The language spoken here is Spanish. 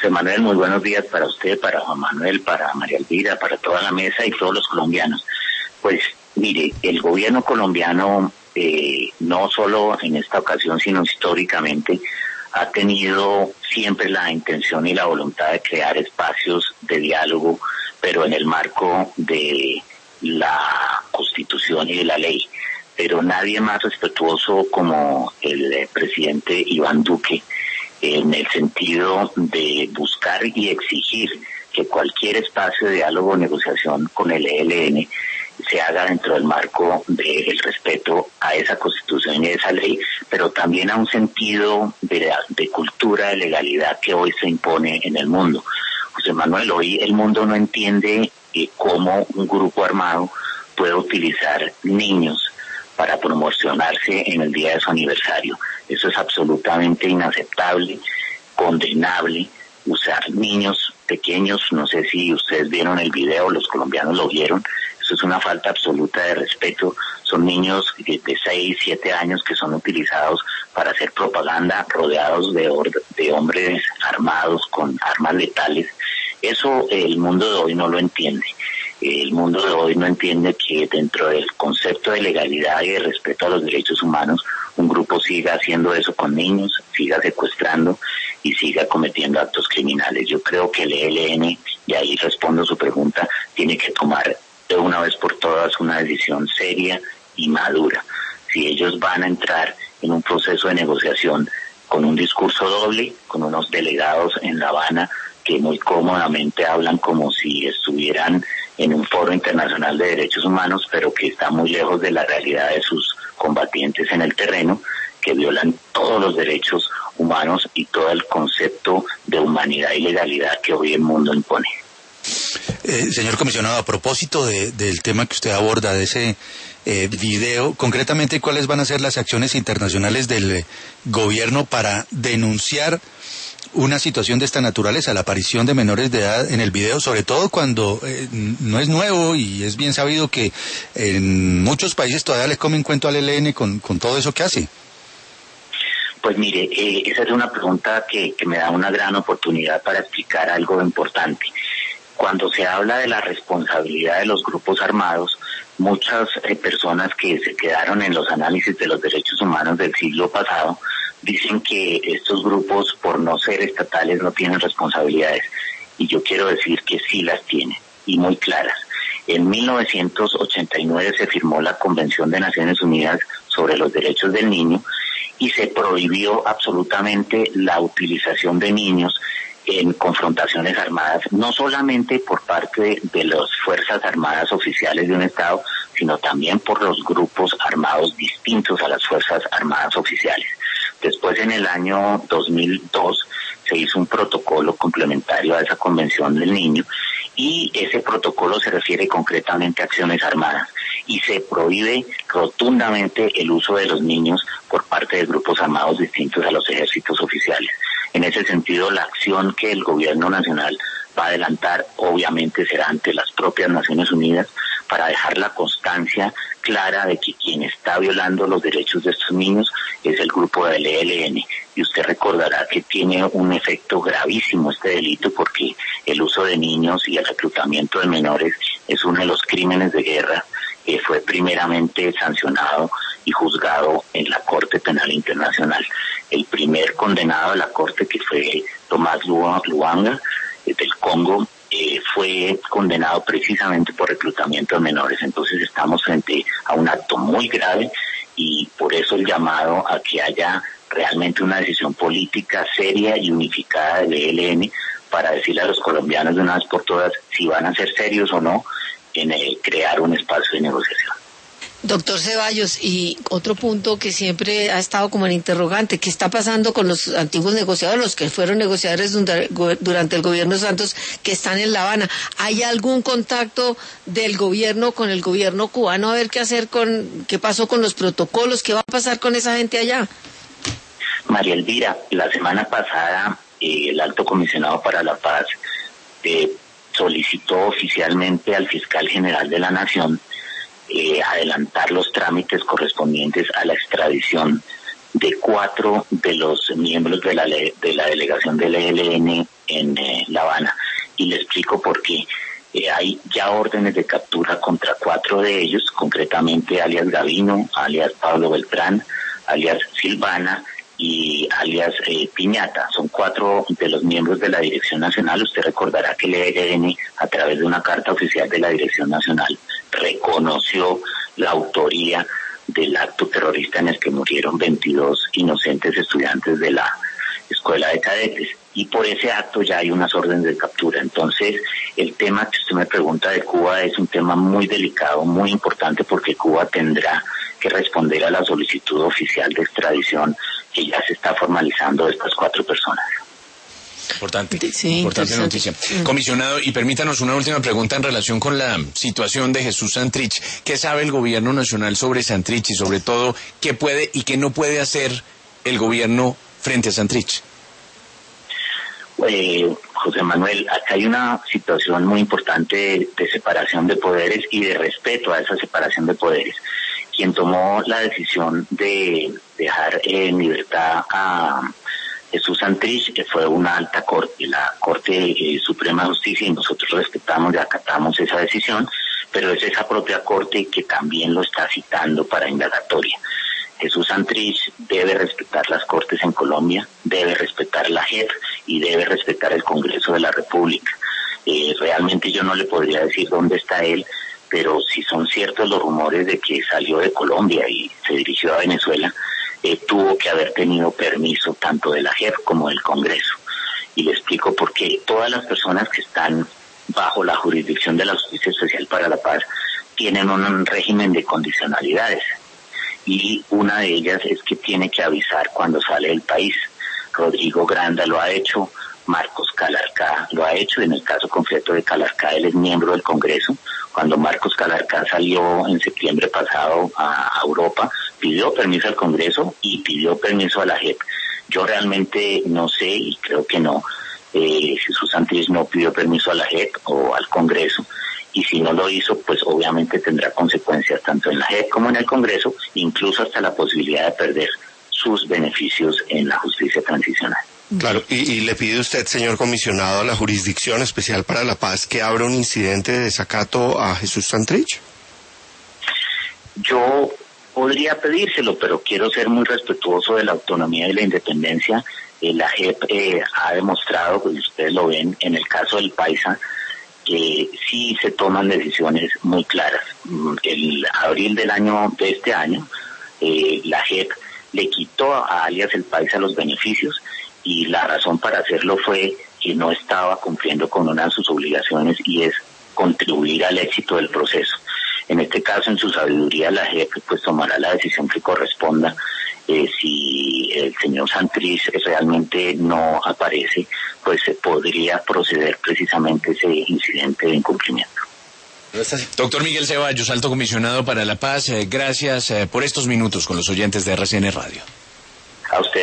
José Manuel, muy buenos días para usted, para Juan Manuel, para María Elvira, para toda la mesa y todos los colombianos. Pues mire, el gobierno colombiano, no solo en esta ocasión, sino históricamente, ha tenido siempre la intención y la voluntad de crear espacios de diálogo, pero en el marco de la Constitución y de la ley. Pero nadie más respetuoso como el presidente Iván Duque, en el sentido de buscar y exigir que cualquier espacio de diálogo o negociación con el ELN se haga dentro del marco del respeto a esa Constitución y a esa ley, pero también a un sentido de cultura, de legalidad que hoy se impone en el mundo. José Manuel, hoy el mundo no entiende cómo un grupo armado puede utilizar niños para promocionarse en el día de su aniversario. Eso es absolutamente inaceptable, condenable. Usar niños pequeños, no sé si ustedes vieron el video, los colombianos lo vieron, eso es una falta absoluta de respeto. Son niños de 6, 7 años que son utilizados para hacer propaganda, rodeados de hombres armados con armas letales. Eso el mundo de hoy no lo entiende. El mundo de hoy no entiende que dentro del concepto de legalidad y de respeto a los derechos humanos, un grupo siga haciendo eso con niños, siga secuestrando y siga cometiendo actos criminales. Yo creo que el ELN, y ahí respondo su pregunta, tiene que tomar de una vez por todas una decisión seria y madura. Si ellos van a entrar en un proceso de negociación con un discurso doble, con unos delegados en La Habana que muy cómodamente hablan como si estuvieran en un foro internacional de derechos humanos, pero que está muy lejos de la realidad de sus combatientes en el terreno, que violan todos los derechos humanos y todo el concepto de humanidad y legalidad que hoy el mundo impone. Señor comisionado, a propósito del tema que usted aborda, de ese video, concretamente, ¿cuáles van a ser las acciones internacionales del gobierno para denunciar una situación de esta naturaleza, la aparición de menores de edad en el video, sobre todo cuando no es nuevo y es bien sabido que en muchos países todavía les comen cuento al ELN con todo eso que hace? Pues mire, esa es una pregunta que me da una gran oportunidad para explicar algo importante. Cuando se habla de la responsabilidad de los grupos armados, muchas personas que se quedaron en los análisis de los derechos humanos del siglo pasado dicen que estos grupos, por no ser estatales, no tienen responsabilidades. Y yo quiero decir que sí las tienen, y muy claras. En 1989 se firmó la Convención de Naciones Unidas sobre los Derechos del Niño y se prohibió absolutamente la utilización de niños en confrontaciones armadas, no solamente por parte de las Fuerzas Armadas oficiales de un Estado, sino también por los grupos armados distintos a las Fuerzas Armadas oficiales. Después, en el año 2002, se hizo un protocolo complementario a esa Convención del Niño, y ese protocolo se refiere concretamente a acciones armadas, y se prohíbe rotundamente el uso de los niños por parte de grupos armados distintos a los ejércitos oficiales. En ese sentido, la acción que el gobierno nacional va a adelantar obviamente será ante las propias Naciones Unidas para dejar la constancia clara de que quien está violando los derechos de estos niños es el grupo del ELN. Y usted recordará que tiene un efecto gravísimo este delito, porque el uso de niños y el reclutamiento de menores es uno de los crímenes de guerra que fue primeramente sancionado y juzgado en la Corte Penal Internacional. El primer condenado de la Corte, que fue Tomás Luanga, del Congo, fue condenado precisamente por reclutamiento de menores. Entonces estamos frente a un acto muy grave, y por eso el llamado a que haya realmente una decisión política seria y unificada del ELN para decirle a los colombianos de una vez por todas si van a ser serios o no en crear un espacio de negociación. Doctor Ceballos, y otro punto que siempre ha estado como en interrogante, ¿qué está pasando con los antiguos negociadores, los que fueron negociadores durante el gobierno Santos, que están en La Habana? ¿Hay algún contacto del gobierno con el gobierno cubano a ver qué pasó con los protocolos, qué va a pasar con esa gente allá? María Elvira, la semana pasada el Alto Comisionado para la Paz solicitó oficialmente al Fiscal General de la Nación adelantar los trámites correspondientes a la extradición de 4 de los miembros de la delegación del ELN en La Habana. Y le explico por qué. Hay ya órdenes de captura contra 4 de ellos, concretamente alias Gavino, alias Pablo Beltrán, alias Silvana y alias Piñata. Son 4 de los miembros de la Dirección Nacional. Usted recordará que el ELN, a través de una carta oficial de la Dirección Nacional, reconoció la autoría del acto terrorista en el que murieron 22 inocentes estudiantes de la Escuela de Cadetes. Y por ese acto ya hay unas órdenes de captura. Entonces, el tema que usted me pregunta de Cuba es un tema muy delicado, muy importante, porque Cuba tendrá que responder a la solicitud oficial de extradición que ya se está formalizando de estas 4 personas. Importante, sí, importante noticia. Comisionado, y permítanos una última pregunta en relación con la situación de Jesús Santrich. ¿Qué sabe el gobierno nacional sobre Santrich y sobre todo qué puede y qué no puede hacer el gobierno frente a Santrich? José Manuel, acá hay una situación muy importante de separación de poderes y de respeto a esa separación de poderes. Quien tomó la decisión de dejar en libertad a Jesús Santrich fue una alta corte, la Corte Suprema de Justicia, y nosotros respetamos y acatamos esa decisión, pero es esa propia Corte que también lo está citando para indagatoria. Jesús Santrich debe respetar las Cortes en Colombia, debe respetar la JEP y debe respetar el Congreso de la República. Realmente yo no le podría decir dónde está él, pero si son ciertos los rumores de que salió de Colombia y se dirigió a Venezuela, tuvo que haber tenido permiso tanto de la JEP como del Congreso. Y le explico por qué. Todas las personas que están bajo la jurisdicción de la Justicia Especial para la Paz tienen un régimen de condicionalidades. Y una de ellas es que tiene que avisar cuando sale del país. Rodrigo Granda lo ha hecho, Marcos Calarcá lo ha hecho. En el caso concreto de Calarcá, él es miembro del Congreso. Cuando Marcos Calarcá salió en septiembre pasado a Europa, pidió permiso al Congreso y pidió permiso a la JEP. Yo realmente no sé, y creo que no, Jesús Santrich no pidió permiso a la JEP o al Congreso, y si no lo hizo, pues obviamente tendrá consecuencias tanto en la JEP como en el Congreso, incluso hasta la posibilidad de perder sus beneficios en la justicia transicional. Claro, y le pide usted, señor comisionado, a la Jurisdicción Especial para la Paz que abra un incidente de desacato a Jesús Santrich. Yo podría pedírselo, pero quiero ser muy respetuoso de la autonomía y la independencia. La JEP ha demostrado, pues ustedes lo ven en el caso del Paisa, que sí se toman decisiones muy claras. El abril de este año, la JEP le quitó a alias El Paisa los beneficios, y la razón para hacerlo fue que no estaba cumpliendo con una de sus obligaciones, y es contribuir al éxito del proceso. En este caso, en su sabiduría, la JEP pues tomará la decisión que corresponda. Si el señor Santrich realmente no aparece, pues se podría proceder precisamente ese incidente de incumplimiento. Doctor Miguel Ceballos, alto comisionado para la paz, gracias por estos minutos con los oyentes de RCN Radio. A usted.